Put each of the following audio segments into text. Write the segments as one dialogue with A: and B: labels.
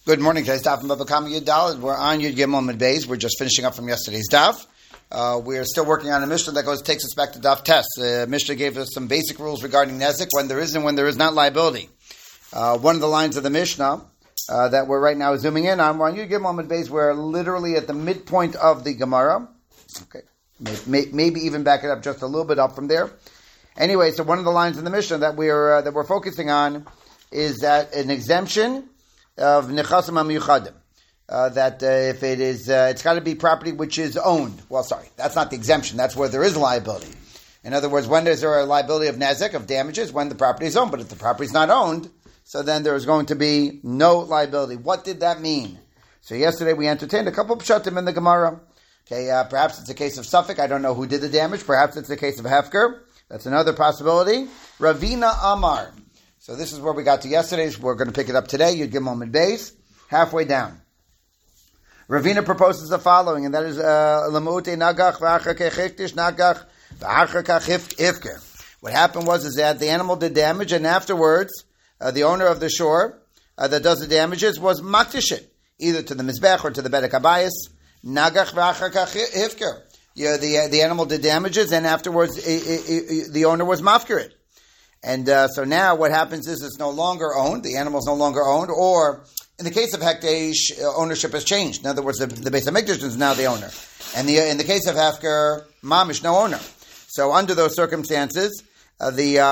A: Good morning, guys. Daf from Baba Kama Yud Daled. We're on Yud Gimel Mid Beis. We're just finishing up from yesterday's daf. We're still working on a Mishnah that takes us back to Daf Test. Mishnah gave us some basic rules regarding Nezek, when there is and when there is not liability. One of the lines of the Mishnah that we're right now zooming in on, we're on Yud Gimel Mid Beis. We're literally at the midpoint of the Gemara. Okay, maybe even back it up just a little bit up from there. Anyway, so one of the lines in the Mishnah that we're focusing on is that an exemption of nechasim hamiyuchadim, that if it is, it's got to be property which is owned. Well, sorry, that's not the exemption. That's where there is liability. In other words, when is there a liability of nezek, of damages? When the property is owned. But if the property is not owned, so then there is going to be no liability. What did that mean? So yesterday we entertained a couple of pshatim in the Gemara. Okay, perhaps it's a case of Suffolk. I don't know who did the damage. Perhaps it's a case of Hefker. That's another possibility. Ravina Amar. So this is where we got to yesterday. We're going to pick it up today. Yud Gimel Mid Beis, halfway down. Ravina proposes the following, and that is Lamute Nagach v'Achar Kechiktish Nagach v'Achar Kechifker. What happened was that the animal did damage, and afterwards, the owner of the shore that does the damages was maktish it, either to the mizbech or to the bedek habayis. Nagach v'Achar Kechifker. Yeah, the animal did damages, and afterwards, the owner was mafkir it. And so now what happens is it's no longer owned, the animal is no longer owned, or in the case of Hekdesh, ownership has changed. In other words, the Beis HaMikdash is now the owner. And in the case of Hefker, Mamish, no owner. So under those circumstances, so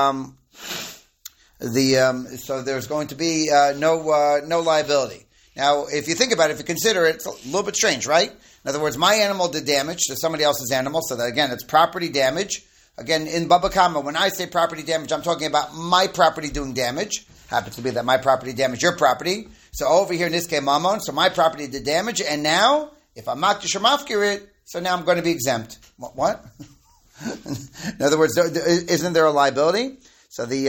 A: there's going to be no liability. Now, if you think about it, if you consider it, it's a little bit strange, right? In other words, my animal did damage to somebody else's animal, so that again, it's property damage. Again, in Baba Kama, when I say property damage, I'm talking about my property doing damage. Happens to be that my property damaged your property. So over here in this case, Mammon, so my property did damage, and now, if I'm makdish or mafkir it, so now I'm going to be exempt. What? In other words, isn't there a liability? So the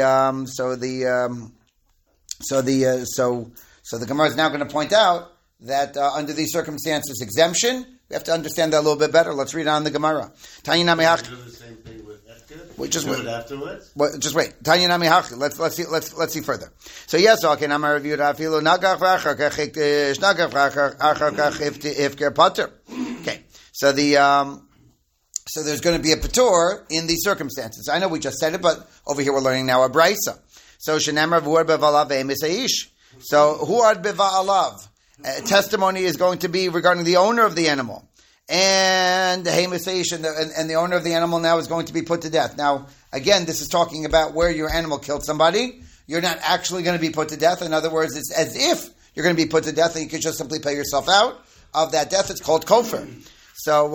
A: Gemara is now going to point out that under these circumstances, exemption. We have to understand that a little bit better. Let's read on the Gemara. Tanya Namihach.
B: Do the same thing with Efker?
A: Wait, just wait.
B: Afterwards?
A: Just wait. Tanya Namihach. Let's see further. So yes, okay. Now my review afilu nagach v'achar kach nagach v'achar kach ifker pater. Okay. So there's going to be a patur in these circumstances. I know we just said it, but over here we're learning now a brisa. So shenamar v'ur bevalav emisaish. So who are bevalav? Testimony is going to be regarding the owner of the animal. And the Hamasation, and the owner of the animal now is going to be put to death. Now, again, this is talking about where your animal killed somebody. You're not actually going to be put to death. In other words, it's as if you're going to be put to death and you could just simply pay yourself out of that death. It's called kofar. So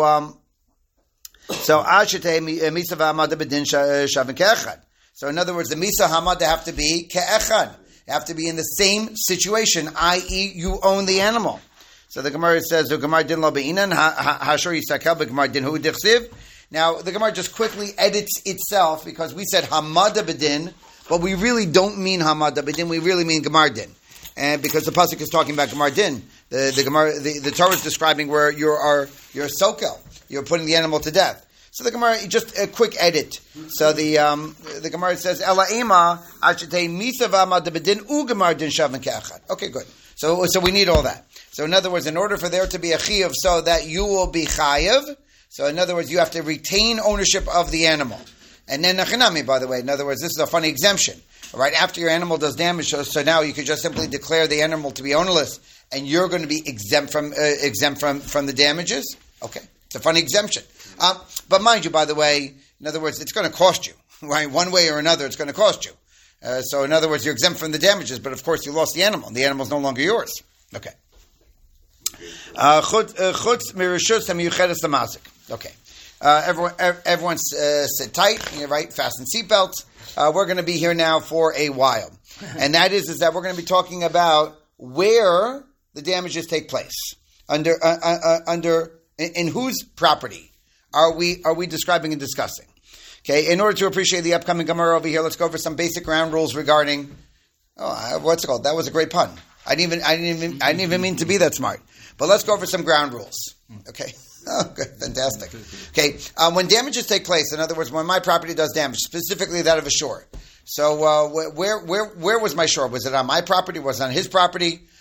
A: Ashite Misa V'Hamada B'Din Shavin Ke'echad. So in other words, the Misa Hamada have to be Ke'echad. Have to be in the same situation, i.e., you own the animal. So the Gemara says, "Gemara din lo beinan hashor yisakel b'Gemara din hu dichsiv." Now the Gemara just quickly edits itself because we said hamada b'din, but we really don't mean hamada b'din. We really mean Gemara din, and because the pasuk is talking about Gemara din, the Torah is describing where you're a sokel, you're putting the animal to death. So the Gemara, just a quick edit. So the Gemara says, "Ela ema achitei misa v'amad bedin u'gemar din shavin ke'achad." Okay, good. So we need all that. So in other words, in order for there to be a chiyuv, so that you will be chayiv. So in other words, you have to retain ownership of the animal. And then nachinami, by the way. In other words, this is a funny exemption. Right after your animal does damage, so now you could just simply declare the animal to be ownerless, and you're going to be exempt from the damages. Okay, it's a funny exemption. But mind you, by the way, in other words, it's going to cost you, right? One way or another, it's going to cost you. So in other words, you're exempt from the damages, but of course you lost the animal. The animal's no longer yours. Okay. Chutz mirishus hamiyuchedes lamazik. Okay. Everyone sit tight, right? Fasten seatbelts. We're going to be here now for a while. And that is that we're going to be talking about where the damages take place. In whose property are we describing and discussing? Okay, in order to appreciate the upcoming Gemara over here, let's go over some basic ground rules regarding. What's it called? That was a great pun. I didn't even mean to be that smart. But let's go over some ground rules. Okay. Oh, good, fantastic. Okay, when damages take place, in other words, when my property does damage, specifically that of a shore. So, where was my shore? Was it on my property? Was it on his property?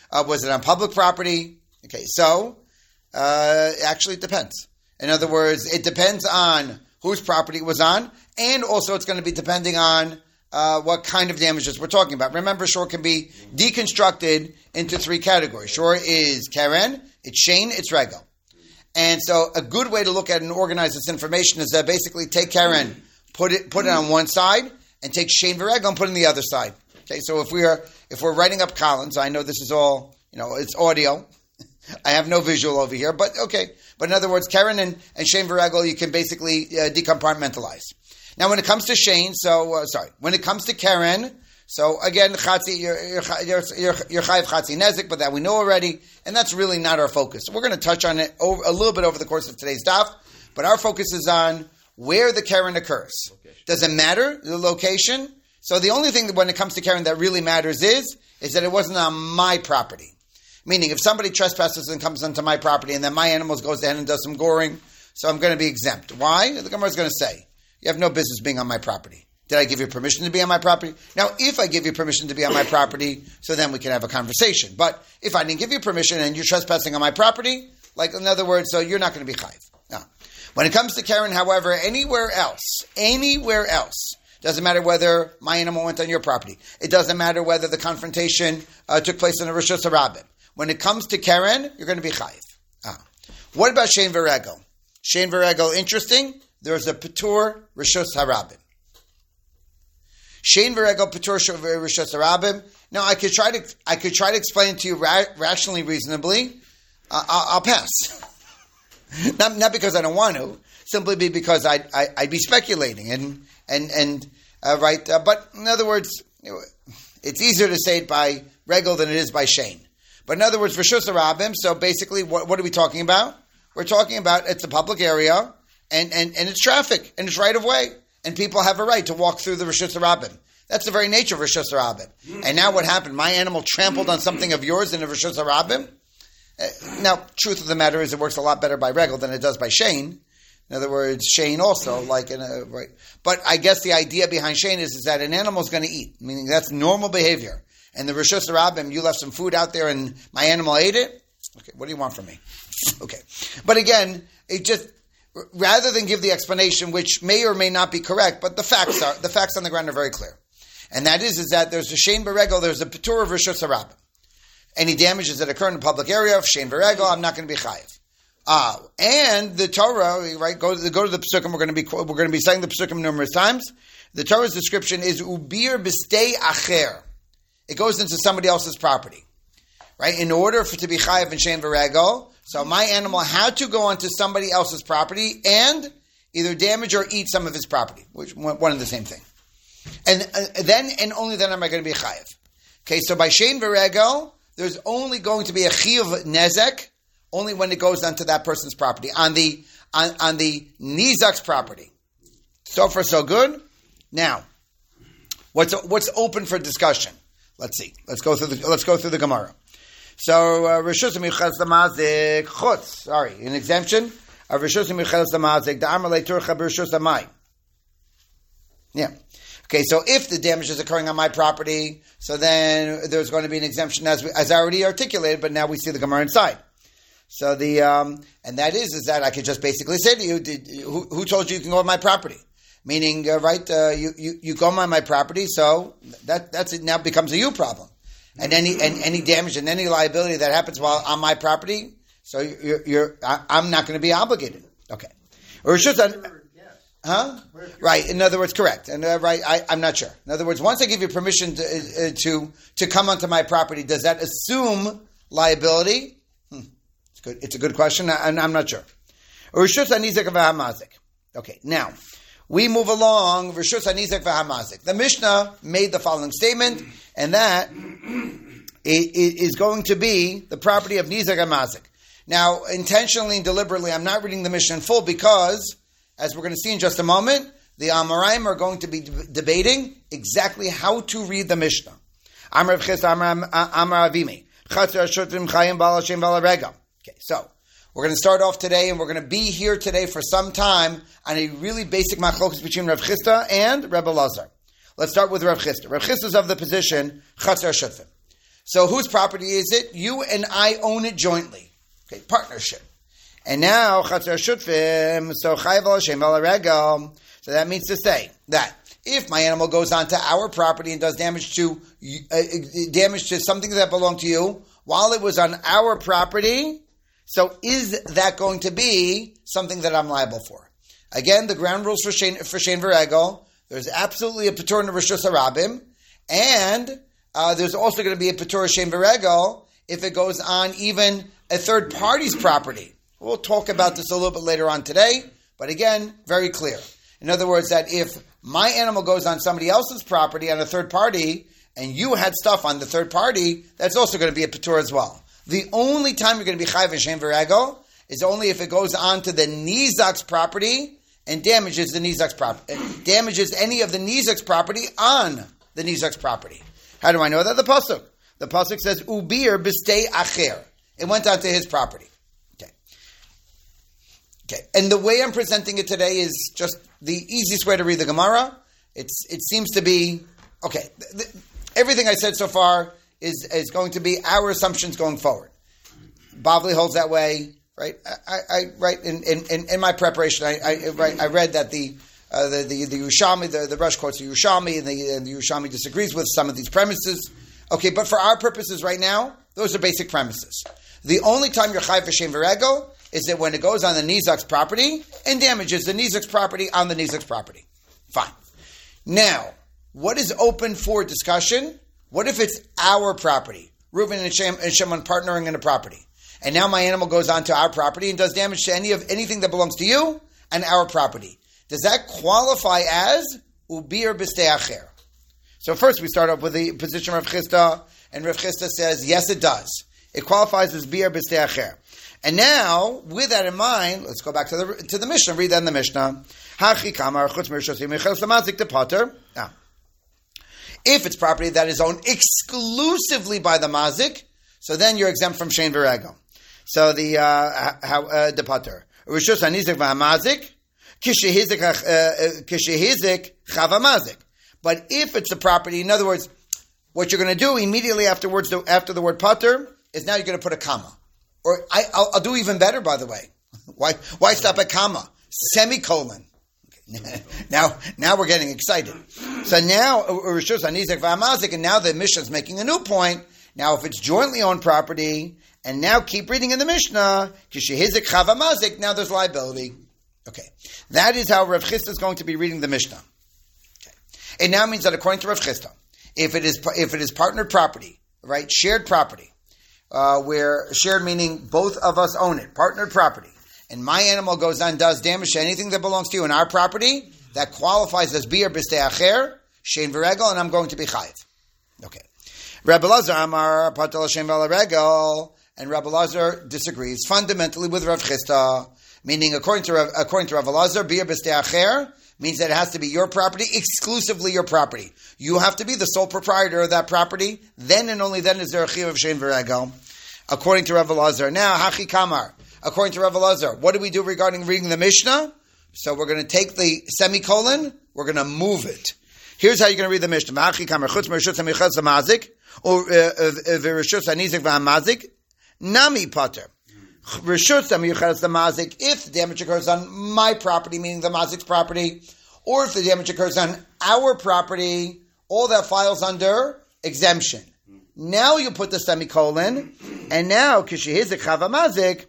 A: Was it on public property? Okay, so actually it depends. In other words, it depends on whose property it was on, and also it's going to be depending on what kind of damages we're talking about. Remember, shore can be deconstructed into three categories. Shore is Karen, it's Shane, it's Regel. And so a good way to look at and organize this information is that basically take Karen, put it on one side, and take Shane Regel and put it on the other side. Okay, so if we're writing up columns, I know this is all, it's audio. I have no visual over here, but okay. But in other words, Karen and Shane Regel, you can basically decompartmentalize. Now, when it comes to Shane, when it comes to Karen, so again, Chatzi, you're Chayiv Chatzi Nezik, but that we know already, and that's really not our focus. We're going to touch on it a little bit over the course of today's daf, but our focus is on where the Karen occurs. Does it matter, the location? So the only thing that when it comes to Karen that really matters is that it wasn't on my property. Meaning, if somebody trespasses and comes onto my property, and then my animals goes ahead and does some goring, so I'm going to be exempt. Why? The Gemara is going to say, you have no business being on my property. Did I give you permission to be on my property? Now, if I give you permission to be on my property, so then we can have a conversation. But if I didn't give you permission and you're trespassing on my property, like in other words, so you're not going to be chayiv. Now, when it comes to Karen, however, anywhere else, doesn't matter whether my animal went on your property. It doesn't matter whether the confrontation took place in a Rishus HaRabim. When it comes to Karen, you're going to be chayiv. What about Shane V'Regel? Shane V'Regel, interesting. There's a Patur Rishus HaRabim. Shane V'Regel Patur Rishus HaRabim. Now, I could try to explain it to you rationally, reasonably. I'll pass. not because I don't want to, simply because I'd be speculating but in other words, it's easier to say it by Regel than it is by Shane. But in other words, Rishus HaRabim, so basically, what are we talking about? We're talking about it's a public area, and it's traffic, and it's right of way, and people have a right to walk through the Rishus HaRabim. That's the very nature of Rishus HaRabim. And now what happened? My animal trampled on something of yours in a Rishus HaRabim? Now, truth of the matter is it works a lot better by Regel than it does by Shane. In other words, Shane also, right. But I guess the idea behind Shane is that an animal is going to eat, meaning that's normal behavior. And the Rishus HaRabim, you left some food out there and my animal ate it? Okay, what do you want from me? Okay. But again, it just, rather than give the explanation, which may or may not be correct, but the facts on the ground are very clear. And that is that there's a Shane V'Regel, there's a Patur of Rishus HaRabim. Any damages that occur in a public area of Shane V'Regel, I'm not going to be chayiv. And the Torah, right? Go to the Pesukim. We're going to be saying the Pesukim numerous times. The Torah's description is ubir b'stei acher. It goes into somebody else's property, right? In order for it to be chayiv and Shane V'Regel, so my animal had to go onto somebody else's property and either damage or eat some of his property, which one and the same thing. And then and only then am I going to be chayiv. Okay, so by Shane V'Regel, there's only going to be a chiyuv nezek only when it goes onto that person's property, on the nizak's property. So far, so good. Now, what's open for discussion? Let's see. Let's go through the Gemara. So Rishus Michelas Lamazik Chutz. Sorry, an exemption of Rishus Michelas Lamazik. The Amar Leiturcha B'Rishus Amai. Yeah. Okay, so if the damage is occurring on my property, so then there's going to be an exemption as I already articulated, but now we see the Gemara inside. So and that is that I could just basically say to you, who told you can go on my property? Meaning, you go on my property, so that's it. Now becomes a you problem, and any damage and any liability that happens while on my property, so I'm not going to be obligated. Okay, or should huh? Right. In other words, correct. And I'm not sure. In other words, once I give you permission to come onto my property, does that assume liability? It's good. It's a good question. I'm not sure. Okay. Now we move along. The Mishnah made the following statement, and that is going to be the property of Nizak and Mazik. Now, intentionally and deliberately, I'm not reading the Mishnah in full because, as we're going to see in just a moment, the Amoraim are going to be debating exactly how to read the Mishnah. Amar Avchis, Amar Avimi. Okay, so we're going to start off today, and we're going to be here today for some time on a really basic machlokas between Rav Chisda and Rebbe Lazar. Let's start with Rav Chisda. Rav Chisda is of the position Chatzar Shutvim. So whose property is it? You and I own it jointly. Okay, partnership. And now, Chatzar Shutfim, so Chayav al Hashem al Regel. So that means to say that if my animal goes onto our property and does damage to something that belonged to you while it was on our property, so is that going to be something that I'm liable for? Again, the ground rules for Shein V'Regel. There's absolutely a Patur in Rishus Harabim, and there's also going to be a Patur Shein V'Regel if it goes on even a third party's property. We'll talk about this a little bit later on today, but again, very clear. In other words, that if my animal goes on somebody else's property on a third party, and you had stuff on the third party, that's also going to be a Patur as well. The only time you're going to be Chayav in Shein V'Regel is only if it goes on to the Nizak's property and damages the Nizak's property, damages any of the Nizak's property on the Nizak's property. How do I know that? The pasuk says Ubir b'stei acher. It went onto his property. Okay, and the way I'm presenting it today is just the easiest way to read the Gemara. It seems to be okay. Everything I said so far is going to be our assumptions going forward. Bavli holds that way, right? I in my preparation, I read that the Yerushalmi, the Rosh quotes the Yerushalmi, and the Yerushalmi disagrees with some of these premises. Okay, but for our purposes right now, those are basic premises. The only time you're Chayav Shein V'Regel is that when it goes on the Nizak's property and damages the Nizak's property on the Nizak's property. Fine. Now, what is open for discussion? What if it's our property? Reuven and Shimon partnering in a property. And now my animal goes onto our property and does damage to anything that belongs to you and our property. Does that qualify as Ubir B'stei Acher? So first we start up with the position of Rav Chisda, and Rav Chisda says, yes, it does. It qualifies as Bir B'stei Acher. And now, with that in mind, let's go back to the Mishnah. Read that in the Mishnah. Now, if it's property that is owned exclusively by the mazik, so then you're exempt from Shein V'Regel. So the pater. Rishus hanizik v'hamazik, kishehizik chavamazik. But if it's a property, in other words, what you're going to do immediately after the word pater is now you're going to put a comma. Or I'll do even better, by the way. Why stop at comma? Semicolon. Okay. Now we're getting excited. So now, Rishus Hanizek V'Hamazik, and now the Mishnah is making a new point. Now, if it's jointly owned property, and now keep reading in the Mishnah, Kishehizik Chavamazik, now there's liability. Okay. That is how Rav Chisda is going to be reading the Mishnah. Okay. It now means that according to Rav Chisda, if it is partnered property, right, shared property, where shared meaning both of us own it, partnered property, and my animal goes on and does damage to anything that belongs to you in our property, that qualifies as Bir B'stei Acher, Shein V'Regel, and I'm going to be Chayiv. Okay. Rabbi Lazar Amar Patel Shein V'Regel, and Rabbi Lazar disagrees fundamentally with Rav Chisda, meaning according to Rabbi Lazar, Bir B'stei Acher means that it has to be your property, exclusively your property. You have to be the sole proprietor of that property. Then and only then is there a chiyuv of Shein V'Regel, according to Rav Lazar. Now, Hachi Kamar, according to Rav Lazar, what do we do regarding reading the Mishnah? So we're going to take the semicolon, we're going to move it. Here's how you're going to read the Mishnah. Hachi Kamar, chutz merishut hamichas hamazik, or v'rishut hanizik v'hamazik, nami pater. Rishut hamichas hamazik, if the damage occurs on my property, meaning the mazik's property, or if the damage occurs on our property, all that files under exemption. Now you put the semicolon, and now kishehizik chavamazik,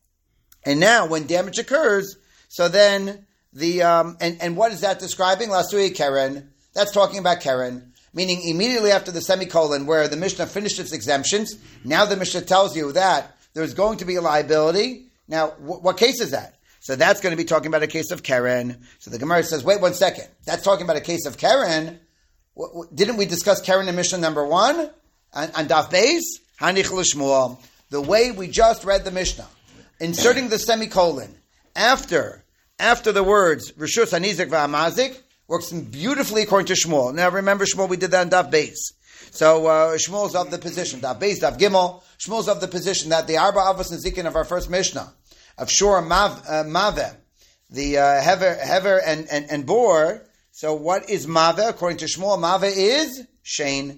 A: and now when damage occurs, so then the and what is that describing? Last week, Karen. That's talking about Karen, meaning immediately after the semicolon, where the Mishnah finished its exemptions. Now the Mishnah tells you that there's going to be a liability. Now, what case is that? So that's going to be talking about a case of Karen. So the Gemara says, wait 1 second. That's talking about a case of Karen. Didn't we discuss Karen in Mishnah number 1 on Daf Beis? Hanich l'shmuel. The way we just read the Mishnah, inserting the semicolon after the words Rishus Hanizik v'Hamazik works beautifully according to Shmuel. Now remember Shmuel, we did that on Daf Beis. So Shmuel's of the position, Daf Beis, Daf Gimel, Shmuel's of the position that the Arba Avos Nezikin of our first Mishnah, of Shor Maveh, the Hever and Bor. So what is Maveh? According to Shmuel, Maveh is Shein.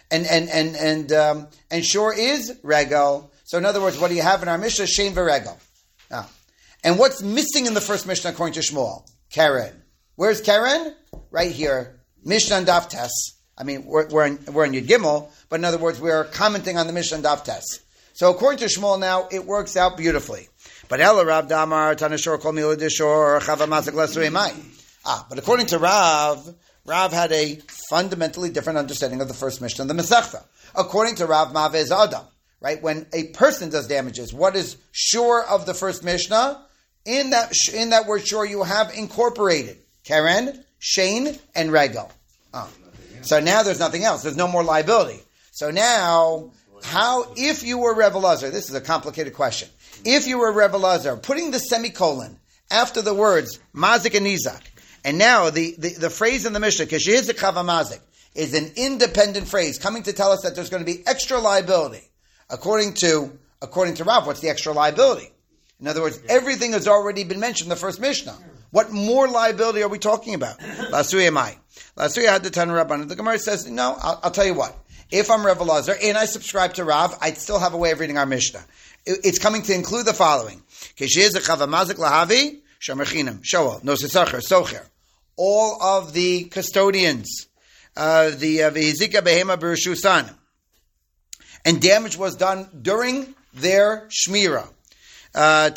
A: and shore is regel. So in other words, what do you have in our Mishnah? Shein v'regel. And what's missing in the first Mishnah according to Shmuel? Keren. Where's Keren? Right here. Mishnah and Daf Tes. I mean, we're in Yud Gimel, but in other words, we're commenting on the Mishnah and Daf Tes. So according to Shmuel now, it works out beautifully. But Ella Rav Damar, Tanashor Kol Mila Dishor, Chava Mazik Lesrei Mai. But according to Rav had a fundamentally different understanding of the first Mishnah and the Masechta. According to Rav, Mavez Adam, right? When a person does damages, what is sure of the first Mishnah? In that word sure, you have incorporated Keren, Shein, and Regel. So now there's nothing else. There's no more liability. So now, if you were Reb Elazar, this is a complicated question. If you were Reb Elazar, putting the semicolon after the words Mazik and Nizak, and now the phrase in the Mishnah, Kishihizik Chava Mazik, is an independent phrase coming to tell us that there's going to be extra liability. According to Rav, what's the extra liability? In other words, everything has already been mentioned in the first Mishnah. What more liability are we talking about? Lasui Amai. Lasui had the Tan Rabban. The Gemara says, no, I'll tell you what. If I'm Reb Elazar and I subscribe to Rav, I'd still have a way of reading our Mishnah. It's coming to include the following. All of the custodians, the Vihizika Behema Berushusan, and damage was done during their Shmira. If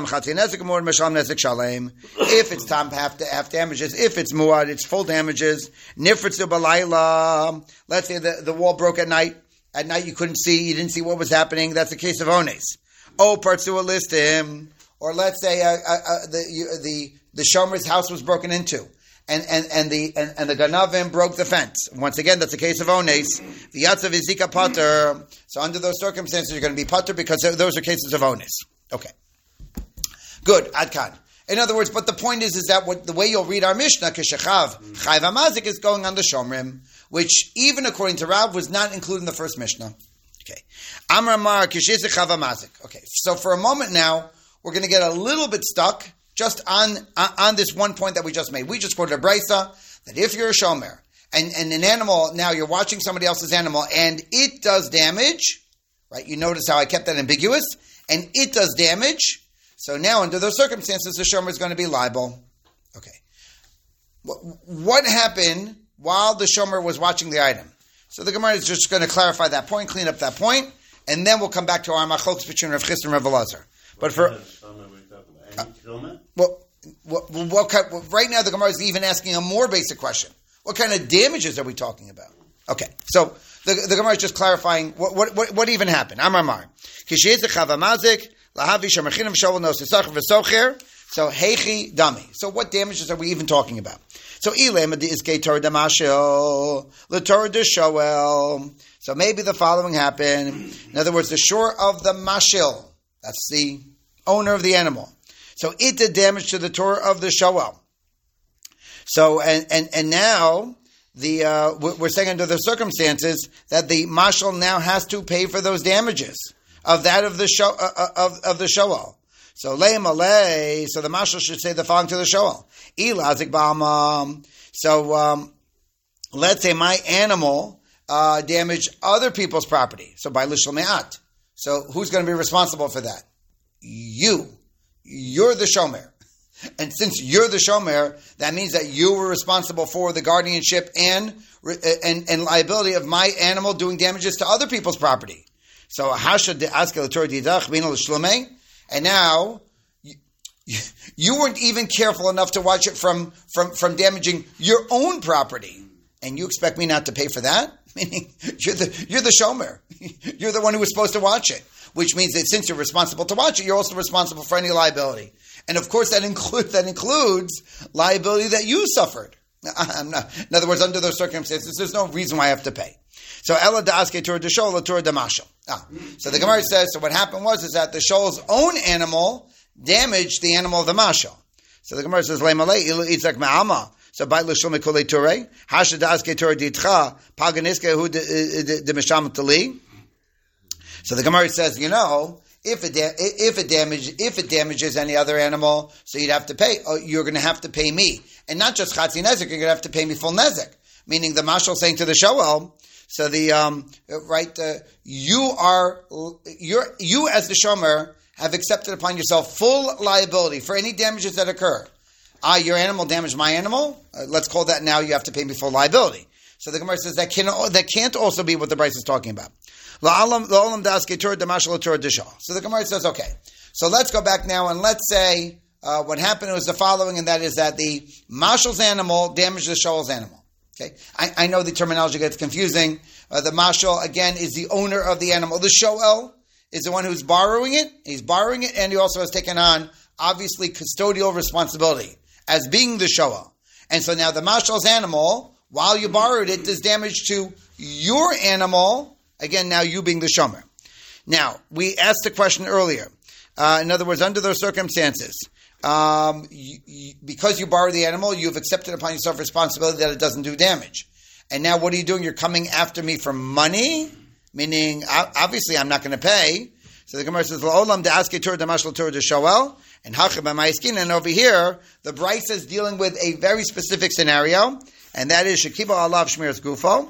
A: it's tam half damages, if it's muad, it's full damages. Nifritzu balayla. Let's say the wall broke at night. At night you couldn't see, you didn't see what was happening. That's the case of ones. Oh, partsu listim. Or let's say the shomer's house was broken into, and the ganavim broke the fence. Once again, that's the case of ones. The yatzav izika pater. So under those circumstances, you're going to be pater because those are cases of ones. Okay. Good. Adkan. In other words, but the point is that the way you'll read our Mishnah, Kishachav, Chayv HaMazik, is going on the Shomrim, which even according to Rav was not included in the first Mishnah. Okay. Amar Mar, Kishizik Chayv HaMazik. Okay. So for a moment now, we're going to get a little bit stuck just on this one point that we just made. We just quoted a Brisa that if you're a Shomer and an animal, now you're watching somebody else's animal and it does damage, right? You notice how I kept that ambiguous? And it does damage. So now, under those circumstances, the shomer is going to be liable. Okay. What happened while the shomer was watching the item? So the Gemara is just going to clarify that point, clean up that point, and then we'll come back to our machlokes between Rav Chisda and Rav Elazar. But right now the Gemara is even asking a more basic question. What kind of damages are we talking about? Okay. So the Gemara is just clarifying what even happened. Amar Mar. So heichi dami. So what damages are we even talking about? So so maybe the following happened. In other words, the shore of the mashil, that's the owner of the animal. So it did damage to the Torah of the shoel. So and now we're saying under the circumstances that the mashal now has to pay for those damages of that of the shoel. So lei malei. So the mashal should say the following to the shoel. Ilazik ba'amam. So let's say my animal damaged other people's property. So by lishal me'at. So who's going to be responsible for that? You're the shomer. And since you're the shomer, that means that you were responsible for the guardianship and liability of my animal doing damages to other people's property. So how should the askel Torah didach bina l'shlomei? And now you weren't even careful enough to watch it from damaging your own property, and you expect me not to pay for that? Meaning you're the shomer. You're the one who was supposed to watch it. Which means that since you're responsible to watch it, you're also responsible for any liability. And of course, that includes liability that you suffered. In other words, under those circumstances, there's no reason why I have to pay. So Ella da'aske Torah d'shol la Torah d'mashal. So the Gemara says, so what happened was that the shol's own animal damaged the animal of the mashal. So the Gemara says, le'malei ilu itzak ma'ama. So by l'shol mekolei Torah, hasha da'aske Torah d'itcha paganiske hu d'misham tali. So the Gemara says, if it damages any other animal, so you'd have to pay. You're going to have to pay me, and not just chatzi nezek. You're going to have to pay me full nezek. Meaning the mashal saying to the shoel, So you as the shomer have accepted upon yourself full liability for any damages that occur. Your animal damaged my animal. Let's call that now you have to pay me full liability. So the Gemara says that can't also be what the Bryce is talking about. So the Gemara says, okay. So let's go back now and let's say what happened was the following, and that is that the mashal's animal damaged the shoal's animal. Okay, I know the terminology gets confusing. The mashal, again, is the owner of the animal. The shoel is the one who's borrowing it. He's borrowing it, and he also has taken on, obviously, custodial responsibility as being the shoel. And so now the mashal's animal, while you borrowed it, does damage to your animal. Again, now you being the shomer. Now, we asked the question earlier. In other words, under those circumstances, because you borrow the animal, you've accepted upon yourself responsibility that it doesn't do damage. And now what are you doing? You're coming after me for money? Meaning, obviously, I'm not going to pay. So the Gemara says, "La'olam de'aske tur damashal tur deshoel," and hachib b'ma'iskin. And over here, the Bryce is dealing with a very specific scenario, and that is shekiba alav shmiras gufo,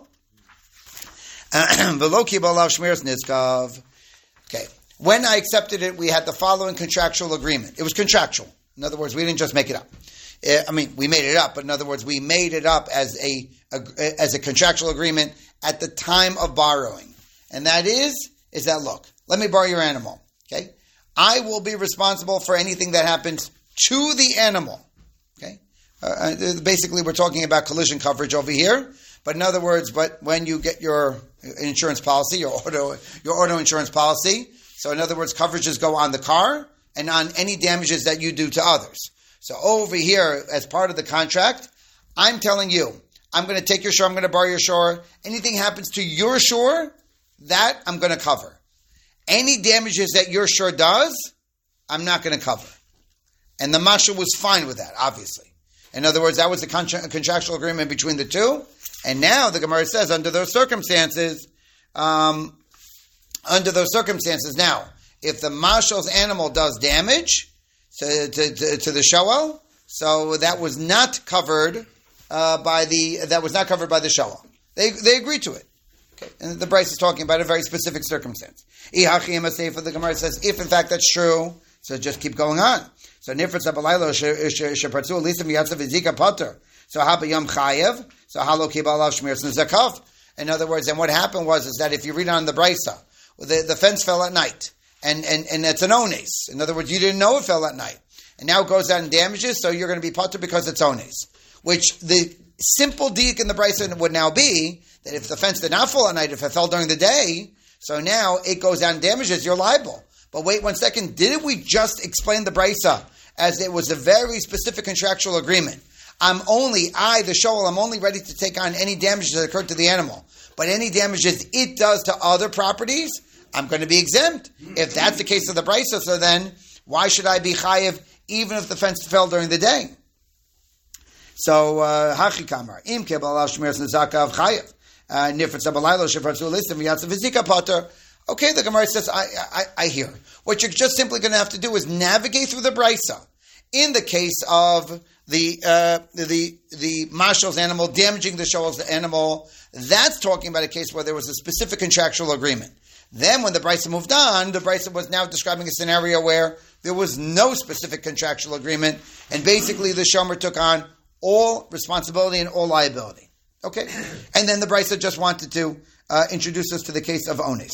A: v'lo kiba alav shmiras nizkav. Okay. When I accepted it, we had the following contractual agreement. It was contractual. In other words, we didn't just make it up. We made it up, but in other words, we made it up as a contractual agreement at the time of borrowing. And that is that, look, let me borrow your animal, okay? I will be responsible for anything that happens to the animal, okay? Basically, we're talking about collision coverage over here, but in other words, but when you get your insurance policy, your auto insurance policy, so in other words, coverages go on the car and on any damages that you do to others. So over here, as part of the contract, I'm telling you, I'm going to take your shore, I'm going to borrow your shore. Anything happens to your shore, that I'm going to cover. Any damages that your shore does, I'm not going to cover. And the Masha was fine with that, obviously. In other words, that was the contractual agreement between the two. And now the Gemara says, under those circumstances, now, if the Mashal's animal does damage to the shoel, so that was not covered by the shoel. They agreed to it. Okay. And the Bryce is talking about a very specific circumstance. The Gemara says, if in fact that's true, so just keep going on. So nifritz abalaylo shepartzu lisim yatzav v'zika potter. So haba yom chayev. So halo kibalav shmiras nezakav. In other words, and what happened was that if you read on the Brysa, the fence fell at night, and it's an ones. In other words, you didn't know it fell at night, and now it goes out and damages, so you're going to be potter because it's ones. Which the simple diuk in the Brysa would now be that if the fence did not fall at night, if it fell during the day, so now it goes out and damages, you're liable. But wait 1 second, didn't we just explain the Brysa as it was a very specific contractual agreement? I'm only ready to take on any damages that occurred to the animal. But any damages it does to other properties, I'm going to be exempt. If that's the case of the Brysa, so then why should I be chayiv even if the fence fell during the day? So, hachi kamar, im kebal shmiras nezakav chayiv. Nifritz abalaylo shefartzu listim v'yatzav v'zika potter. Okay, the Gemara says, I hear. What you're just simply going to have to do is navigate through the Brysa. In the case of the mashal's animal damaging the shoal's animal, that's talking about a case where there was a specific contractual agreement. Then when the Brysa moved on, the Brysa was now describing a scenario where there was no specific contractual agreement, and basically the shomer took on all responsibility and all liability. Okay? And then the Brysa just wanted to introduce us to the case of ones.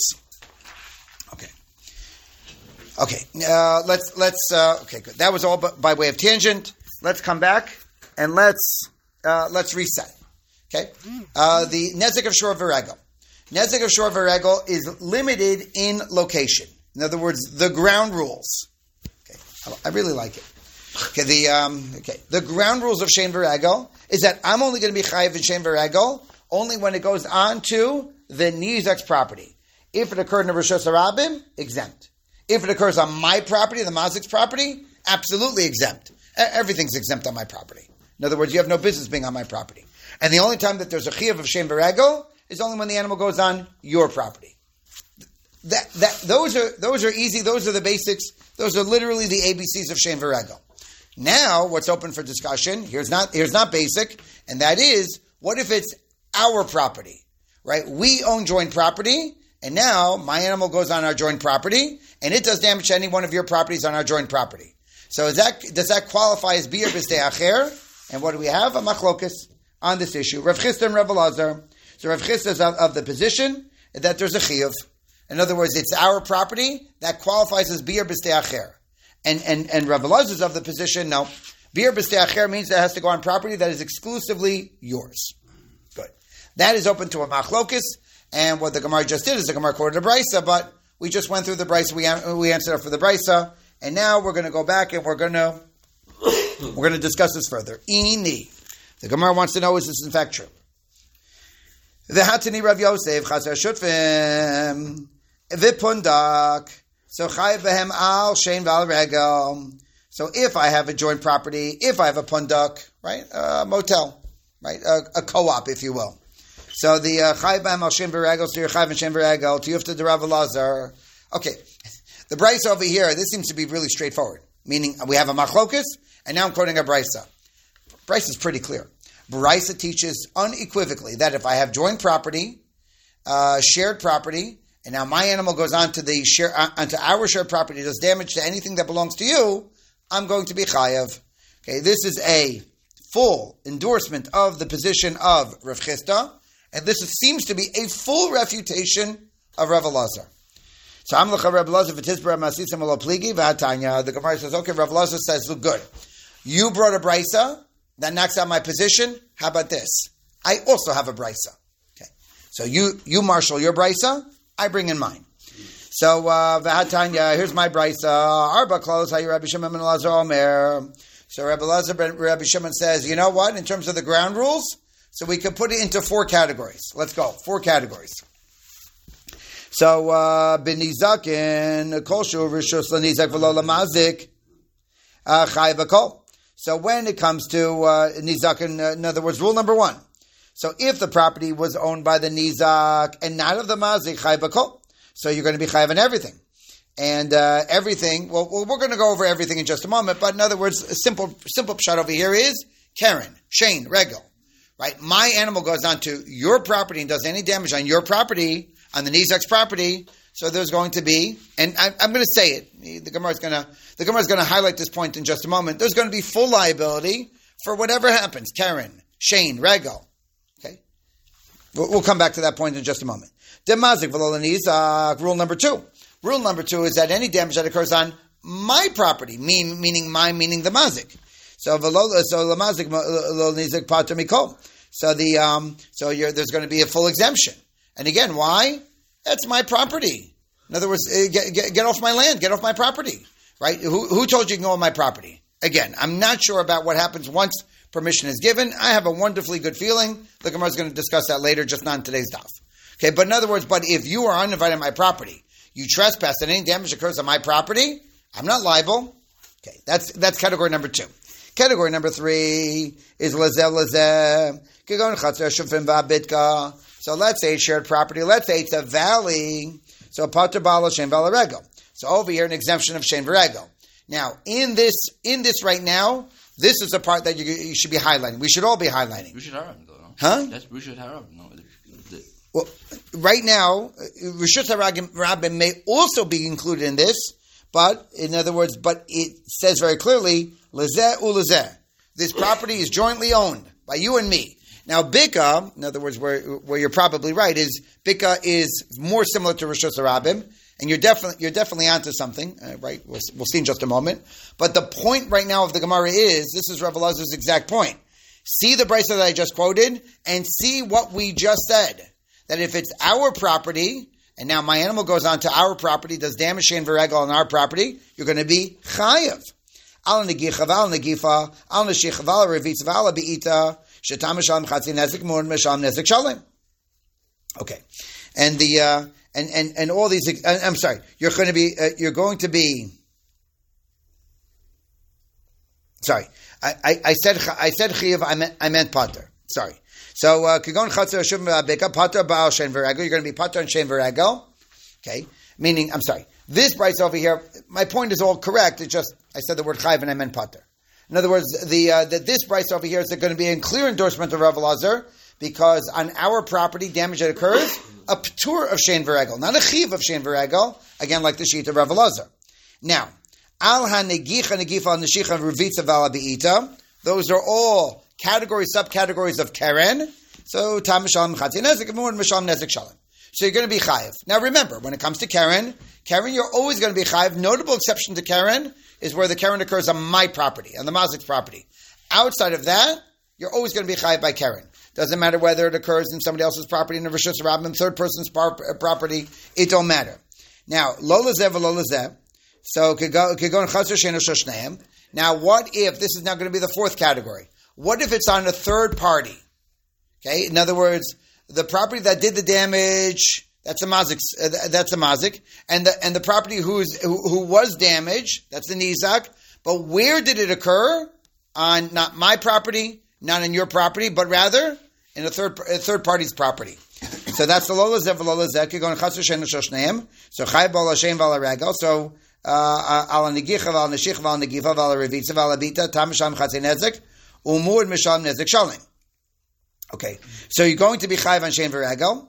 A: Okay, let's okay, good. That was all by way of tangent. Let's come back and let's reset. Okay, the Nezek of Shor V'Regel. Nezek of Shor V'Regel is limited in location. In other words, the ground rules. Okay, I really like it. Okay, the ground rules of Shein V'Regel is that I'm only going to be chayiv in Shein V'Regel only when it goes on to the Nizak's property. If it occurred in a Rishos HaRabim, exempt. If it occurs on my property, the Mazik's property, absolutely exempt. Everything's exempt on my property. In other words, you have no business being on my property. And the only time that there's a chiyuv of Shein V'Regel is only when the animal goes on your property. Those are easy. Those are the basics. Those are literally the ABCs of Shein V'Regel. Now, what's open for discussion? Here's not basic, and that is, what if it's our property? right? We own joint property, and now my animal goes on our joint property, and it does damage to any one of your properties on our joint property. So does that qualify as biur b'sdei acher? And what do we have? A machlokus on this issue. Rav Chisda and Rav Elazar. So Rav Chisda is of the position that there's a chiyuv. In other words, it's our property that qualifies as biur b'sdei acher. And Rav Elazar is of the position, no. Biur b'sdei acher means that it has to go on property that is exclusively yours. Good. That is open to a machlokus. And what the Gemara just did is the Gemara quoted a brisa, but we just went through the brisa. We answered up for the brisa, and now we're going to go back and we're going to discuss this further. Ini, the Gemara wants to know, is this in fact true? The Hatani Rav Yosef Chaser Shutfim Vipundak. So Chayav Behem Al Shein Val Regel. So if I have a joint property, if I have a pundak, right, a motel, right, a co-op, if you will. So the Chayav Behem Al Shein V'Regel, so you're Chayav and Shein V'Regel, Tiyufta de Rav Elazar. Okay, the brisa over here, this seems to be really straightforward. Meaning we have a machlokus, and now I'm quoting a brisa. Brisa is pretty clear. Brisa teaches unequivocally that if I have joint property, shared property, and now my animal goes onto our shared property, does damage to anything that belongs to you, I'm going to be chayav. Okay, this is a full endorsement of the position of Rav Chisda, and this seems to be a full refutation of Rav Elazar. So Amlacha Rav Elazar v'tizbara masisam alo pligi v'hatanya. The Gemara says, okay, Rav Elazar says, look good. You brought a brisa that knocks out my position. How about this? I also have a brisa. Okay, so you marshal your brisa. I bring in mine. So v'hatanya, here's my brisa. Arba klos hayu Rabbi Shimon ben Elazar Omer. So Rabbi Shimon says, you know what? In terms of the ground rules, so we could put it into 4 categories. Let's go. 4 categories. So b'nizakin kol shu rishus l'nizak v'lo l'mazik chay v'kol. So when it comes to nizakin, in other words, rule number 1. So if the property was owned by the nizak and not of the mazik, chay v'kol. So you're going to be chayav on everything. And everything, well, we're going to go over everything in just a moment, but in other words, a simple pshat over here is Karen, Shane, Regel. Right? My animal goes onto your property and does any damage on your property, on the nizak's property, so there's going to be, and I'm going to say it, the Gemara is going to highlight this point in just a moment, there's going to be full liability for whatever happens, Karen, Shane, Regel. Okay? We'll come back to that point in just a moment. Demazik v'lo l'nizak, rule number 2. Rule number 2 is that any damage that occurs on my property, meaning the mazik. So l'mazik lo nizik pater mikol. So there's going to be a full exemption. And again, why? That's my property. In other words, get off my land, get off my property. Right? Who told you to go on my property? Again, I'm not sure about what happens once permission is given. I have a wonderfully good feeling. The Gemara is going to discuss that later, just not in today's daf. Okay, but in other words, if you are uninvited on my property, you trespass and any damage occurs on my property, I'm not liable. Okay, that's category number 2. Category number 3 is lazeh. So let's say it's shared property. Let's say it's a valley. So pater bala shein v'aregel. So over here, an exemption of shein v'regel. Now, in this right now, this is the part that you should be highlighting. We should all be highlighting.
C: We should have though. No?
A: Huh?
C: Yes, we should have no.
A: Well, right now, Rishut HaRabim may also be included in this, but in other words, it says very clearly, Lezeh u'lezeh. This property is jointly owned by you and me. Now, Bika, in other words, where you're probably right, is Bika is more similar to Rishut HaRabim, and you're definitely onto something, right? We'll see in just a moment. But the point right now of the Gemara is, this is Rav Elazar's exact point. See the brisa that I just quoted, and see what we just said. That if it's our property, and now my animal goes onto our property, does damage shein v'regel on our property, you're going to be chayav. Al negicha v'al negifa, al neshich v'al revitz v'al be'ita, shetam mishalem chatzi nezik mun mishalem nezik shalem. Okay, and all these. I'm sorry. You're going to be. Sorry, I said chiyav. I meant pater. Sorry. So, Kigon Chatzer Shuvim V'Abeka, Pater Baal Shein V'Regel, you're going to be Pater and Shein V'Regel. Okay? Meaning, I'm sorry, this brisa over here, my point is all correct, it's just, I said the word Chayv and I meant Pater. In other words, this brisa over here is going to be a clear endorsement of Rav Elazar, because on our property, damage that occurs, a p'tur of shein v'regel, not a chiv of shein v'regel, again, like the sheet of Rav Elazar. Now, al ha-negicha, negifa, al-neshicha, ruvitza, val-abi'ita, those are all categories, subcategories of keren. So, tam mishalem chatzi nezik, and mishalem nezik shalem. So you're going to be chayiv. Now remember, when it comes to keren, you're always going to be chayiv. Notable exception to keren is where the keren occurs on my property, on the mazik's property. Outside of that, you're always going to be chayiv by keren. Doesn't matter whether it occurs in somebody else's property, in a rishus rabbim, third person's property. It don't matter. Now, lo lezeh v'lo lezeh. So could go in chaser shein shneim. Now, what if this is now going to be the fourth category? What if it's on a third party? Okay, in other words, the property that did the damage, that's a mazik. And the property who was damaged, that's the nizak. But where did it occur? On not my property, not on your property, but rather in a third party's property. So that's the lola zev lola zek. You're going chaser shein shneim. So chay bal hashem val regel. So al negicha val neshich val negifa val revitza val abita tam misham chatzei nezik umur misham nezik shalem. Okay, so you're going to be chayiv on shein v'regel,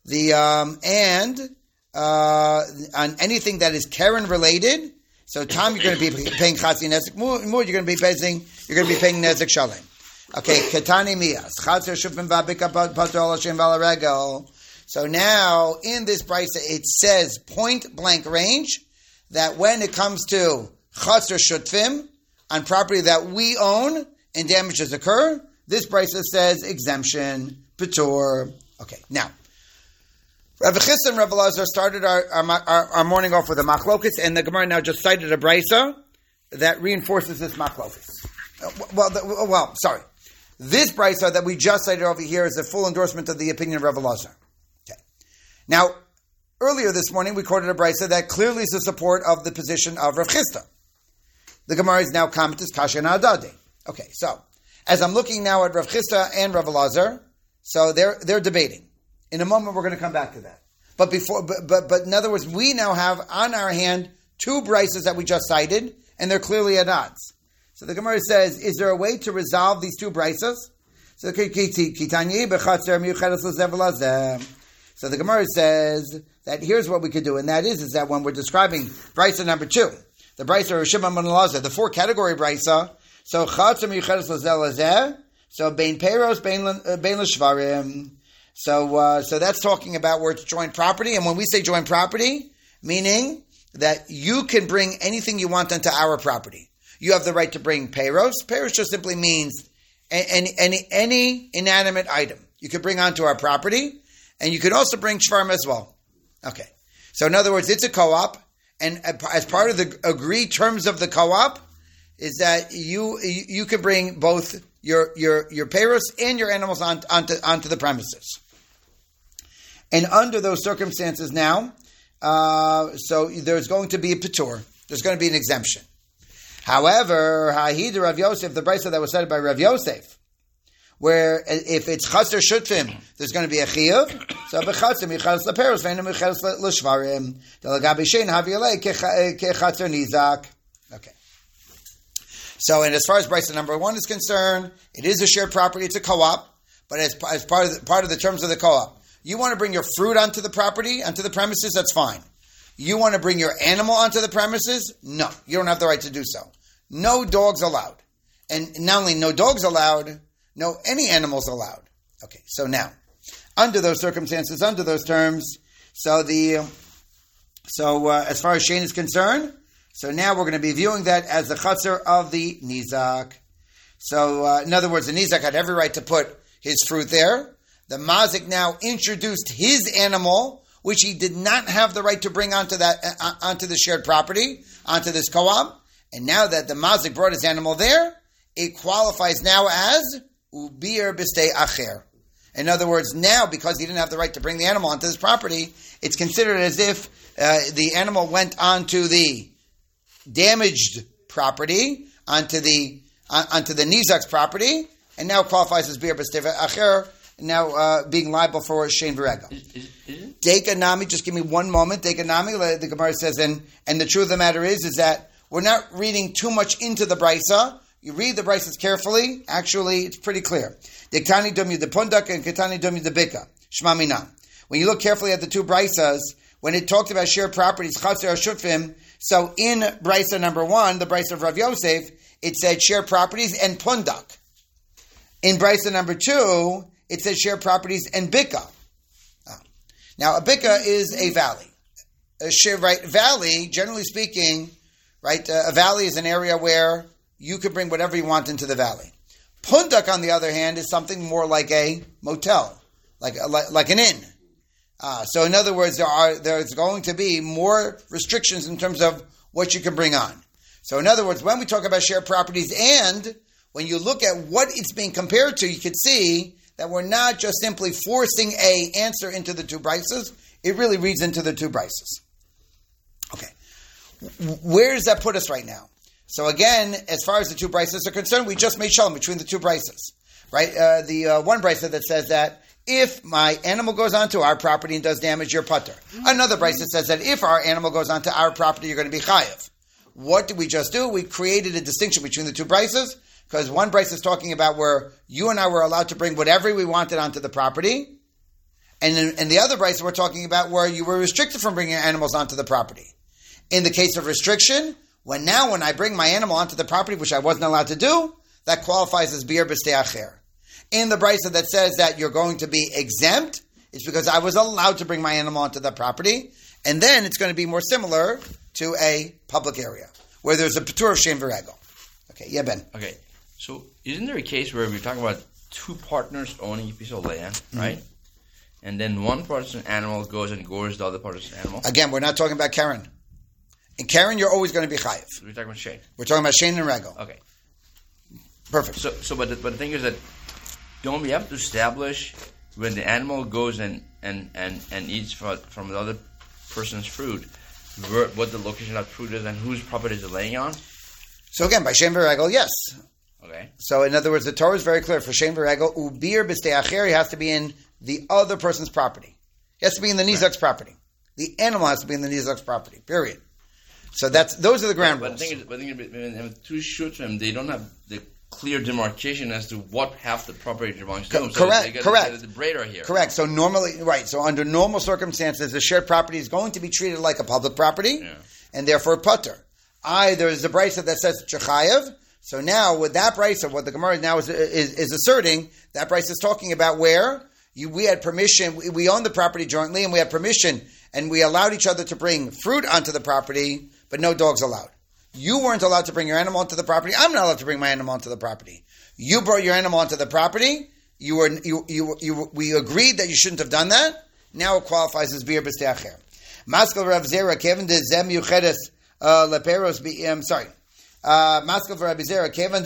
A: on anything that is keren related. So Tom, you're going to be paying chatzi nezik. More, you're going to be paying nezik shalem. Okay, ketani miyas chatzer shufim v'abika patur shein v'regel. So now in this brisa it says point blank range that when it comes to chatzer shutfim on property that we own and damages occur, this brisa says exemption, patur. Okay, now, Rav Chisda and Rav Elazar started our morning off with a machlokus, and the Gemara now just cited a brisa that reinforces this machlokus. Sorry. This brisa that we just cited over here is a full endorsement of the opinion of Rav Elazar. Okay. Now, earlier this morning we quoted a brisa that clearly is the support of the position of Rav Chisda. The Gemara is now commented kasha and adade. Okay, so as I'm looking now at Rav Chisda and Rav Elazar, so they're debating. In a moment, we're going to come back to that. But in other words, we now have on our hand two brises that we just cited, and they're clearly at odds. So the Gemara says, is there a way to resolve these two brises? So the Gemara says that here's what we could do, and that is that when we're describing brisa number 2, the brisa of Shimon ben Elazar, the 4-category brisa. So chatzah miyuchedes lazel lazeh. So bein peiros, bein l'shvarim. So that's talking about where it's joint property. And when we say joint property, meaning that you can bring anything you want onto our property. You have the right to bring peiros. Peiros just simply means any inanimate item you could bring onto our property, and you could also bring shvarim as well. Okay. So in other words, it's a co-op, and as part of the agreed terms of the co-op, is that you can bring both your peiros and your animals onto the premises. And under those circumstances now, so there's going to be a patur. There's going to be an exemption. However, Ha'id Rav Yosef, the brisa that was cited by Rav Yosef, where if it's chaser shutfim, there's going to be a chiyuv. So b'chaser michalas leperos ve'enu michalas l'shvarim delagabi shein haviolei kechaser nizak. Okay. So, and as far as brisa number 1 is concerned, it is a shared property. It's a co-op, but as part of the terms of the co-op, you want to bring your fruit onto the property, onto the premises. That's fine. You want to bring your animal onto the premises? No, you don't have the right to do so. No dogs allowed, and not only no dogs allowed, no any animals allowed. Okay, so now under those circumstances, under those terms, so as far as shein is concerned. So now we're going to be viewing that as the chatzar of the nizak. So in other words, the nizak had every right to put his fruit there. The mazik now introduced his animal, which he did not have the right to bring onto the shared property, onto this co-op. And now that the mazik brought his animal there, it qualifies now as ubir b'stei acher. In other words, now because he didn't have the right to bring the animal onto this property, it's considered as if the animal went onto the damaged property, onto the nizak's property, and now qualifies as bir b'stei acher. Now being liable for shein v'regel. Dekanami, just give me one moment. Dekanami, the Gemara says, and the truth of the matter is that we're not reading too much into the brisa. you read the brises carefully, actually it's pretty clear. Dekani dumyu de pundak and ketani dumyu de bika. Shma mina. When you look carefully at the two brises, when it talked about shared properties, chaser shutfim, so in brisa number 1, the brisa of Rav Yosef, it said shared properties and pundak. In brisa number 2, it says shared properties and bika. Now, a bika is a valley. Valley, generally speaking, right? A valley is an area where you could bring whatever you want into the valley. Pundak, on the other hand, is something more like a motel, like an inn. So, in other words, there's going to be more restrictions in terms of what you can bring on. So, in other words, when we talk about shared properties, and when you look at what it's being compared to, you can see that we're not just simply forcing a answer into the two brises. It really reads into the two brises. Okay. Where does that put us right now? So again, as far as the two brises are concerned, we just made shalom between the two brises. Right? The one brisa that says that if my animal goes onto our property and does damage, you're putter. Another brisa says that if our animal goes onto our property, you're going to be chayav. What did we just do? We created a distinction between the two brises, because one brisa is talking about where you and I were allowed to bring whatever we wanted onto the property, and the other brisa we're talking about where you were restricted from bringing animals onto the property. In the case of restriction, when I bring my animal onto the property, which I wasn't allowed to do, that qualifies as bir b'stei acher. In the brisa that says that you're going to be exempt, it's because I was allowed to bring my animal onto the property, and then it's going to be more similar to a public area, where there's a patur of shem v'regel. Okay, yeah, Ben.
C: Okay. So, isn't there a case where we're talking about two partners owning a piece of land, right? And then one person's animal goes and gores the other person's animal?
A: Again, we're not talking about Karen. In Karen, you're always going to be chayiv.
C: So we're talking about Shane.
A: We're talking about Shane and Regel.
C: Okay.
A: Perfect.
C: But the thing is that don't we have to establish when the animal goes and eats from the other person's fruit, what the location of fruit is and whose property is it laying on?
A: So again, by Shem v'Regel, yes.
C: Okay.
A: So in other words, the Torah is very clear for Shem v'Regel. Ubir b'stei acher, he has to be in the other person's property. He has to be in the Nizak's property. The animal has to be in the Nizak's property. Period. So those are the ground rules.
C: But the thing is, when two shutfim, they don't have the clear demarcation as to what half the property belongs to them. So
A: correct.
C: The brader here.
A: Correct. So normally, right. So under normal circumstances, the shared property is going to be treated like a public property, and therefore putter. There's a brisa that says Chayav. So now with that brisa, what the Gemara now is asserting, that brisa is talking about where we had permission, we owned the property jointly, and we had permission, and we allowed each other to bring fruit onto the property, but no dogs allowed. You weren't allowed to bring your animal onto the property. I'm not allowed to bring my animal onto the property. You brought your animal onto the property. We agreed that you shouldn't have done that. Now it qualifies as bir b'stei acher. Maskal Rav Zera Kevin de Zem Yuchedes Leperos. Maskal Rav Zera Kevin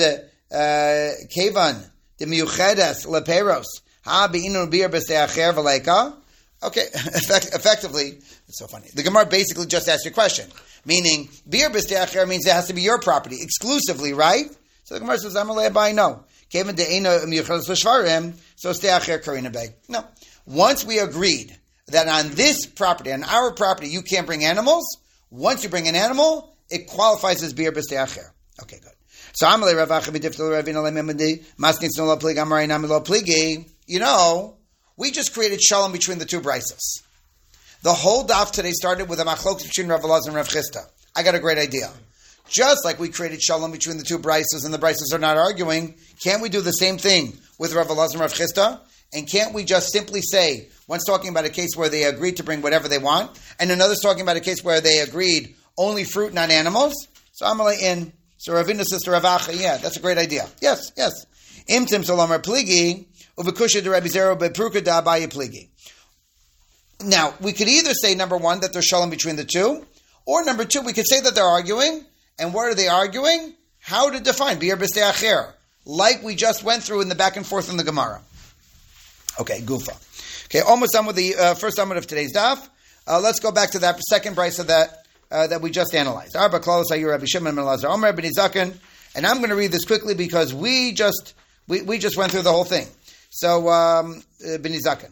A: de Miyuchedes Leperos. Ha beinu bir b'stei acher v'leika. Okay, effectively, it's so funny. The Gemara basically just asked you a question. Meaning, bir b'stei acher means it has to be your property exclusively, right? So the Gemara says, "Amalei abai no." Kevin de'ena miyuchedes l'shvarim, so stei acher karina beg. No. Once we agreed that on this property, on our property, you can't bring animals. Once you bring an animal, it qualifies as bir b'stei acher. Okay, good. So Amalei Rav Acha b'diftul Ravina lememadi maskin snolo pligi amaray namilo pligi. You know, we just created shalom between the two brises. The whole daf today started with a machlokes between Rav Elazar and Rav Chisda. I got a great idea. Just like we created shalom between the two brises and the brises are not arguing, can't we do the same thing with Rav Elazar and Rav Chisda? And can't we just simply say, one's talking about a case where they agreed to bring whatever they want, and another's talking about a case where they agreed only fruit, not animals? So Amalei in. So Ravina says to Rav Acha, yeah, that's a great idea. Yes. Imtim Solomar Pligi, Uvekusha de Rabbi Zero Bepruka da Abaye Pligi. Now, we could either say, number one, that there's shalom between the two, or number two, we could say that they're arguing, and what are they arguing? How to define bir b'stei acher, like we just went through in the back and forth in the Gemara. Okay, Gufa. Okay, almost done with the first amud of today's daf. Let's go back to that second brisa that we just analyzed. Arba Klaus Ayur Rabbi Shimon ben Elazar Omer ben Zaken, and I'm going to read this quickly because we just went through the whole thing. So, ben Zaken.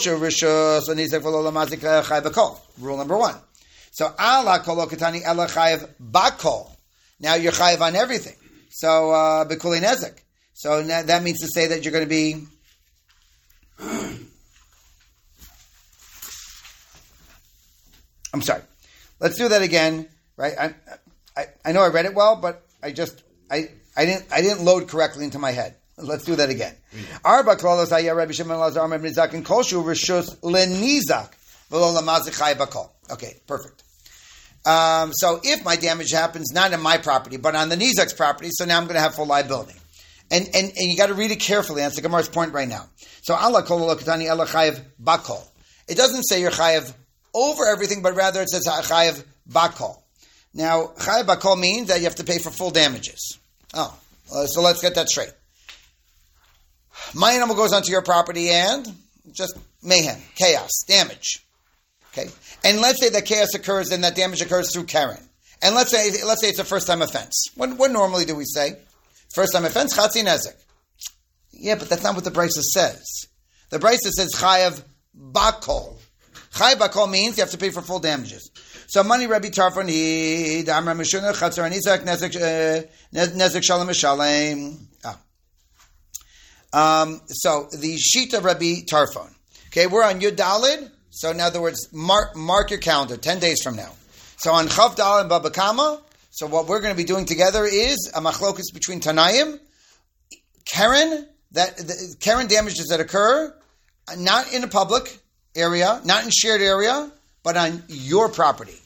A: Rule number one. So, ala kolo katani ela chayev bakol. Now you're chayev on everything. So, B'kuli Nezek. So that means to say that you're going to be... I'm sorry. Let's do that again, right? I know I read it well, but I didn't load correctly into my head. Let's do that again. Arba klolos haya Rabbi Shimon Lazar Amar Nizak and Kolshu Rishus Lenizak v'lo lamazichay bakol. Okay, perfect. So if my damage happens not in my property but on the Nizak's property, so now I'm going to have full liability. And you got to read it carefully. That's the Gemara's point right now. So Allah kol lokatani ela chayev bakol. It doesn't say you're chayev over everything, but rather it says chayev bakol. Now chayev bakol means that you have to pay for full damages. So let's get that straight. My animal goes onto your property and just mayhem, chaos, damage. Okay, and let's say that chaos occurs and that damage occurs through Karen. And let's say it's a first time offense. What normally do we say? First time offense, chatzi nezek. Yeah, but that's not what the Brisa says. The Brisa says chayav bakol. Chayav bakol means you have to pay for full damages. So money Rabbi Tarfon he damar mishuna chatzar nizak nezek shalom mishalem. So the sheet of Rabbi Tarfon. Okay, we're on Yud Dalid. So in other words, mark your calendar, 10 days from now. So on Chav Dalid and Baba Kama, so what we're going to be doing together is a machlokus between Tanayim, Karen damages that occur, not in a public area, not in shared area, but on your property.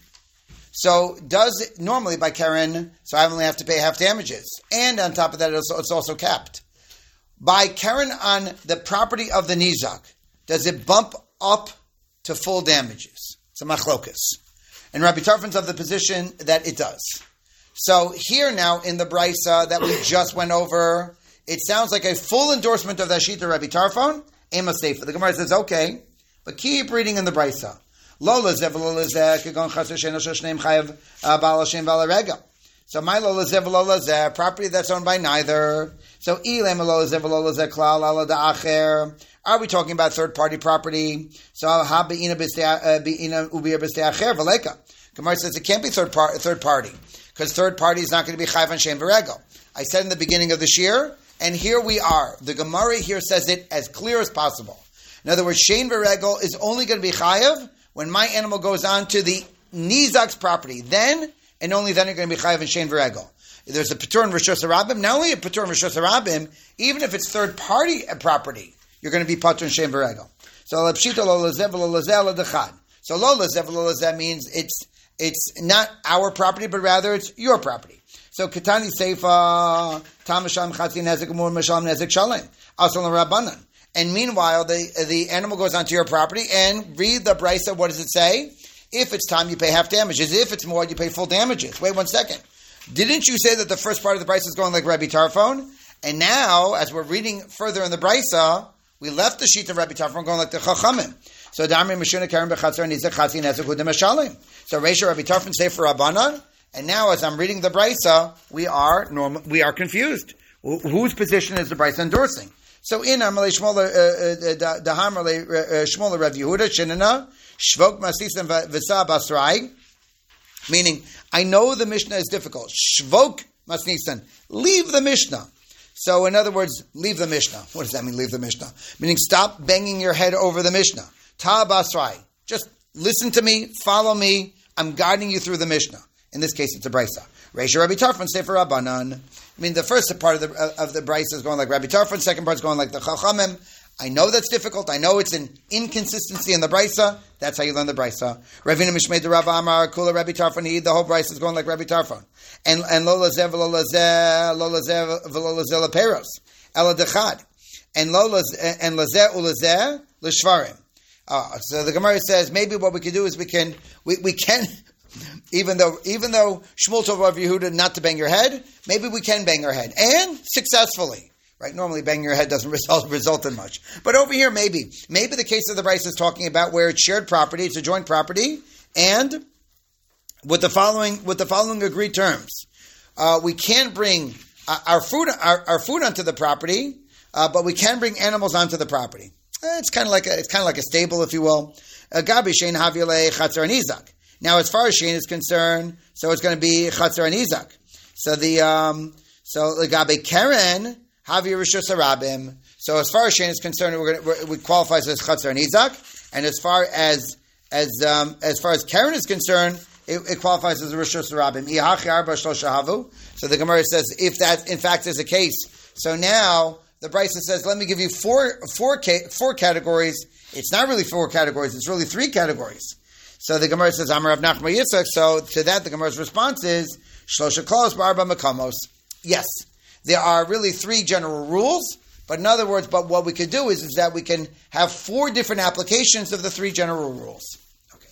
A: So does it normally by Karen, so I only have to pay half damages. And on top of that, it's also capped. By Karen on the property of the Nizak, does it bump up to full damages? It's a machlokus. And Rabbi Tarfon's of the position that it does. So here now in the Brisa that we just went over, it sounds like a full endorsement of that sheet of Rabbi Tarfon. Ema Sefer. The Gemara says, okay, but keep reading in the Brisa. Lola zev lola zeh kegon chaser sheno shneim chayav ba'al Hashem ba'al rega. So my lola zev lola zeh, property that's owned by neither. So ilem lola zev lola zeh klal ala da'acher. Are we talking about third party property? So ha be'ina ubiyah b'stei acher v'leka. Gemara says it can't be third party because third party is not going to be chayav on shem v'regel. I said in the beginning of this year, and here we are. The Gemara here says it as clear as possible. In other words, shem v'regel is only going to be chayav when my animal goes on to the Nizak's property. Then, and only then, you're going to be chayav in shem v'regel. There's a Patur in Rishus Harabim. Not only a Patur in Rishus Harabim, even if it's third party property, you're going to be Patur in shem v'regel. So Lapshita lo lezev lo lezel adachad. So lo lezev lo lezev means it's not our property, but rather it's your property. So Ketani Seifa Tamasham Chatzin Nezek Umur Masham Nezek Shalem Asal Rabbanan. And meanwhile, the animal goes onto your property and read the Brisa. What does it say? If it's time, you pay half damages. If it's more, you pay full damages. Wait 1 second. Didn't you say that the first part of the Brisa is going like Rabbi Tarfon? And now, as we're reading further in the Brisa, we left the sheet of Rabbi Tarfon going like the Chachamim. So Damri Meshuna Karen Bechatzar Nizek Chatzin Nezek Hudim Hashalim. So Reisha Rabbi Tarfon say for Rabbanan. And now, as I'm reading the Brisa, we are confused. Whose position is the Brisa endorsing? So in Amalei Shmuel Shmuel Rav Yehuda Shinana Shvok Masisim V'Sa Basrai, meaning I know the Mishnah is difficult. Shvok Masnisan, leave the Mishnah. So in other words, leave the Mishnah. What does that mean? Leave the Mishnah, meaning stop banging your head over the Mishnah. Ta Basrai, just listen to me, follow me. I'm guiding you through the Mishnah. In this case, it's a Brisa. Reisha Rabbi Tarfon Sefer Rabbanan. I mean, the first part of the Brisa is going like Rabbi Tarfon. Second part is going like the Chachamim. I know that's difficult. I know it's an inconsistency in the Brisa. That's how you learn the Brisa. Ravina Mishmei de Rav Amar Kula Rabbi Tarfon. The whole Brisa is going like Rabbi Tarfon. And Lola Zev Lola Zev Peros Ela Dechad and Lola and Lazeh Ulazeh L'Shvarim. So the Gemara says maybe what we can do is we can. Even though Shmuel told Rav Yehuda not to bang your head, maybe we can bang our head, and successfully. Right? Normally banging your head doesn't result in much. But over here, maybe the case of the Brisa is talking about where it's shared property, it's a joint property, and with the following agreed terms. We can't bring our food onto the property, but we can bring animals onto the property. It's kind of like a stable, if you will. Gabi shein havile chatzar and izak. Now, as far as shein is concerned, so it's going to be chatzar and izak. So legabe Karen havi rishus harabim. So as far as Shein is concerned, we qualifies as chatzar nizak, and as far as Karen is concerned, it qualifies as a rishus harabim. Ihachi arba shlosha havu. So the Gemara says, if that in fact is the case, so now the Brisa says, let me give you four categories. It's not really 4 categories; it's really 3 categories. So the Gemara says, Amar Rav Nachman Yitzchak. So to that, the Gemara's response is, Shlosha Klos B'Arba Makamos. Yes, there are really 3 general rules, but in other words, but what we could do is that we can have 4 different applications of the 3 general rules. Okay.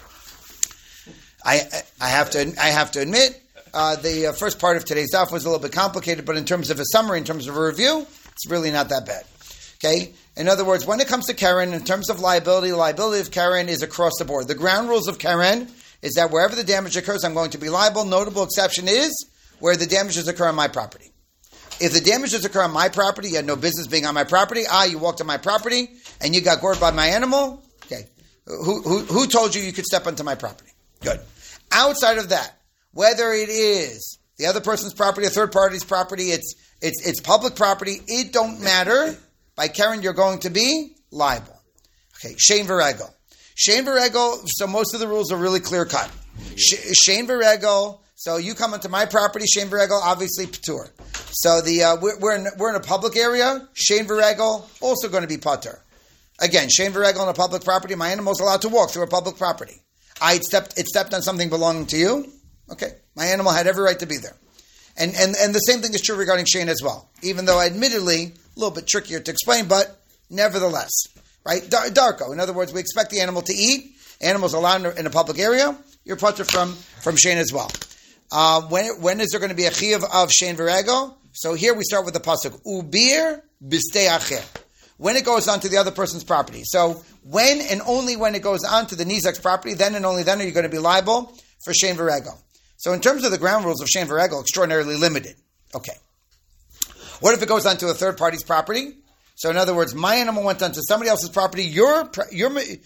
A: I have to admit, the first part of today's daf was a little bit complicated, but in terms of a summary, in terms of a review, it's really not that bad. Okay? In other words, when it comes to Karen, in terms of liability, the liability of Karen is across the board. The ground rules of Karen is that wherever the damage occurs, I'm going to be liable. Notable exception is where the damages occur on my property. If the damages occur on my property, you had no business being on my property. You walked on my property and you got gored by my animal. Okay. Who told you could step onto my property? Good. Outside of that, whether it is the other person's property, a third party's property, it's public property, it don't matter. By Karen, you're going to be liable. Okay, Shein v'regel. Shein v'regel, so most of the rules are really clear cut. Shein v'regel, so you come into my property, Shein v'regel, obviously patur. So we're in a public area, Shein v'regel, also going to be patur. Again, Shein v'regel on a public property, my animal's allowed to walk through a public property. It stepped on something belonging to you. Okay, my animal had every right to be there. And the same thing is true regarding Shein as well. Even though admittedly, a little bit trickier to explain, but nevertheless, right? Darko. In other words, we expect the animal to eat. Animals allowed in a public area. You're putter from Shein as well. When is there going to be a chiyuv of Shein v'regel? So here we start with the pasuk ubir b'stei acher. When it goes onto the other person's property. So when and only when it goes onto the nizak's property, then and only then are you going to be liable for Shein v'regel. So in terms of the ground rules of Shein v'regel, extraordinarily limited. Okay. What if it goes onto a third party's property? So in other words, my animal went onto somebody else's property. Your property.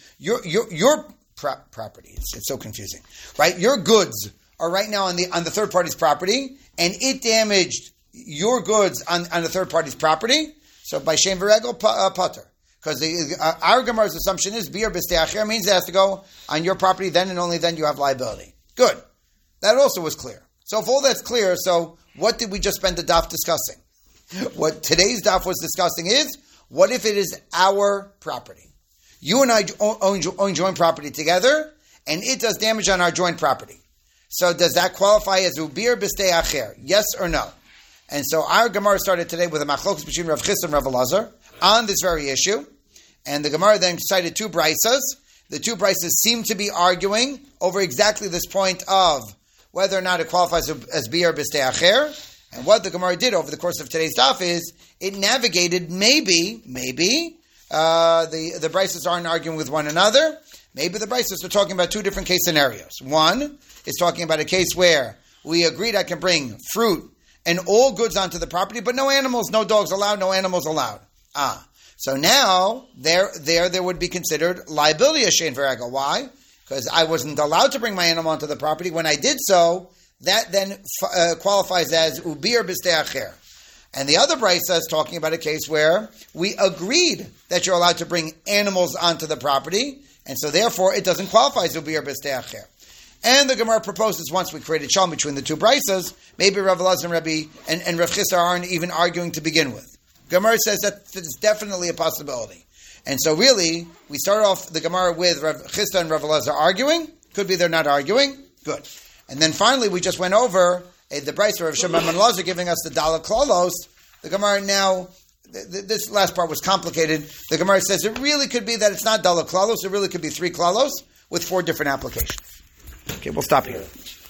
A: It's so confusing, right? Your goods are right now on the third party's property, and it damaged your goods on the third party's property. So by Shein v'regel, pater. Because our Gemara's assumption is bir b'stei acher means it has to go on your property. Then and only then you have liability. Good. That also was clear. So if all that's clear, so what did we just spend the daf discussing? What today's daf was discussing is, what if it is our property? You and I own joint property together, and it does damage on our joint property. So does that qualify as ubir b'stei acher? Yes or no? And so our Gemara started today with a machlokas between Rav Chisda and Rav Elazar on this very issue. And the Gemara then cited 2 brisas. The 2 brisas seem to be arguing over exactly this point of whether or not it qualifies as bir b'stei acher. And what the Gemara did over the course of today's daf is it navigated maybe the brisas aren't arguing with one another. Maybe the brisas are talking about 2 different case scenarios. One is talking about a case where we agreed I can bring fruit and all goods onto the property, but no animals, no dogs allowed, no animals allowed. So now there would be considered liability of Shein v'regel. Why? Because I wasn't allowed to bring my animal onto the property. When I did so, that then qualifies as ubir b'stei acher. And the other brisa is talking about a case where we agreed that you're allowed to bring animals onto the property, and so therefore it doesn't qualify as ubir b'stei acher. And the Gemara proposes once we created shalom between the 2 brisas, maybe Rav Elazar and Rav Chisda aren't even arguing to begin with. Gemara says that it's definitely a possibility. And so really, we start off the Gemara with Rav Chisda and Rav Elazar arguing. Could be they're not arguing. Good. And then finally, we just went over the brisa of Shimon and Elazar giving us the Daled Klalos. The Gemara now, this last part was complicated. The Gemara says it really could be that it's not Daled Klalos. It really could be 3 Klalos with 4 different applications. Okay, we'll stop here.